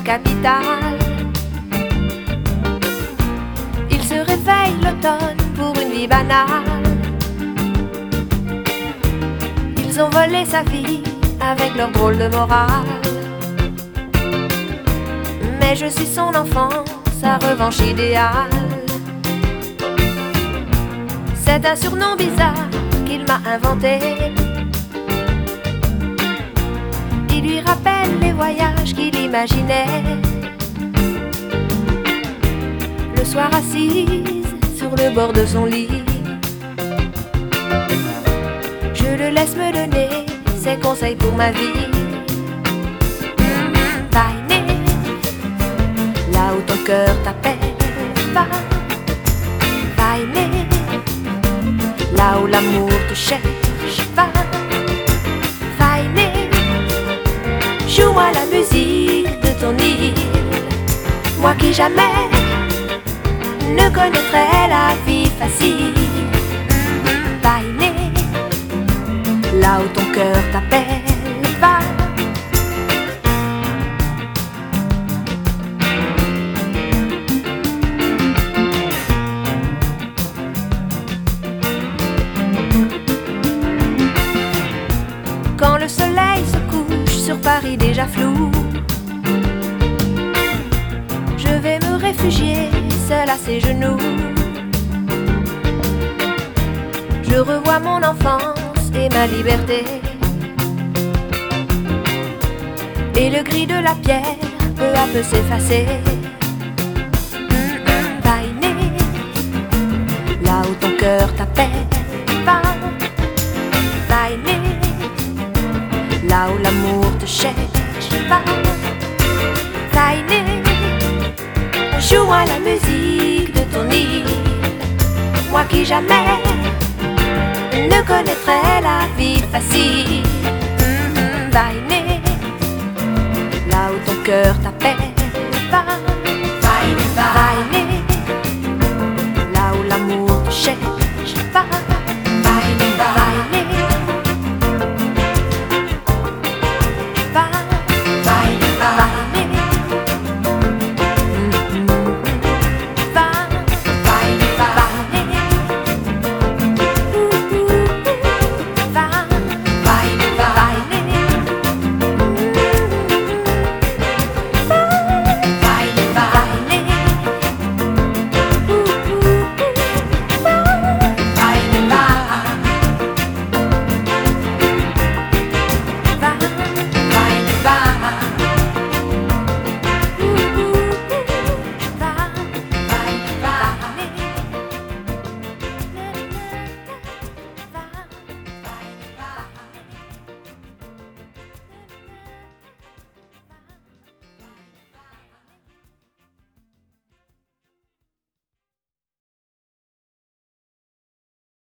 capitale. Il se réveille l'automne pour une vie banale. Ils ont volé sa vie avec leur drôle de morale. Mais je suis son enfant, sa revanche idéale. C'est un surnom bizarre qu'il m'a inventé. Il lui rappelle les voyages qu'il imaginait. Le soir assise sur le bord de son lit, je le laisse me donner ses conseils pour ma vie. Tiny, là où ton cœur t'appelle, va. Tiny, là où l'amour te cherche, va. Tiny, joue à la musique de ton île. Moi qui jamais ne connaîtrais la vie facile. Tiny, là où ton cœur t'appelle, va. Quand le soleil se couche sur Paris déjà flou, je vais me réfugier seul à ses genoux. Je revois mon enfance et ma liberté, et le gris de la pierre peu à peu s'effacer. Tiny, là où ton cœur t'appelle, va. Tiny, là où l'amour te cherche, va. Tiny, joue à la musique de ton île. Moi qui jamais ne connaîtrais la vie facile. Tiny, là où ton cœur t'appelle.